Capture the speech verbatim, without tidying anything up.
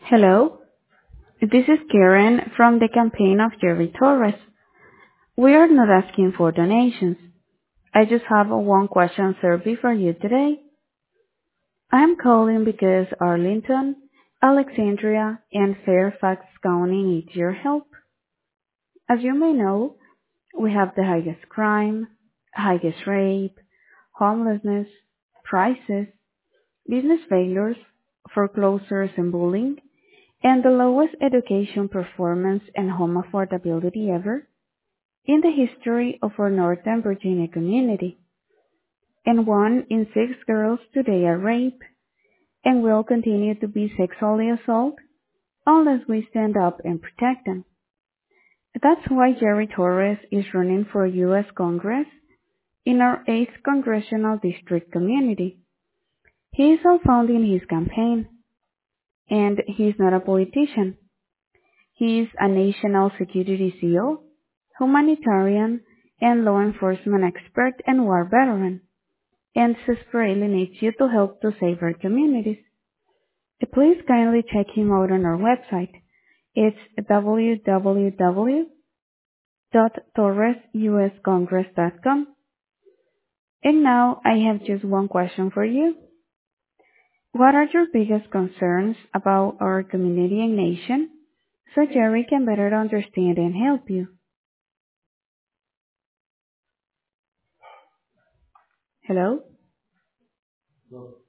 Hello, this is Karen from the campaign of Jerry Torres. We are not asking for donations. I just have a one question survey for you today. I'm calling because Arlington, Alexandria, and Fairfax County need your help. As you may know, we have the highest crime, highest rape, homelessness, prices, business failures, foreclosures and bullying, and the lowest education performance and home affordability ever in the history of our Northern Virginia community. And one in six girls today are raped and will continue to be sexually assaulted unless we stand up and protect them. That's why Jerry Torres is running for U S Congress in our eighth Congressional District community. He is self-funding his campaign, and he is not a politician. He is a national security SEAL, humanitarian, and law enforcement expert and war veteran, and desperately needs you to help to save our communities. Please kindly check him out on our website. It's w w w dot torres u s congress dot com. And now I have just one question for you. What are your biggest concerns about our community and nation so Jerry can better understand and help you? Hello?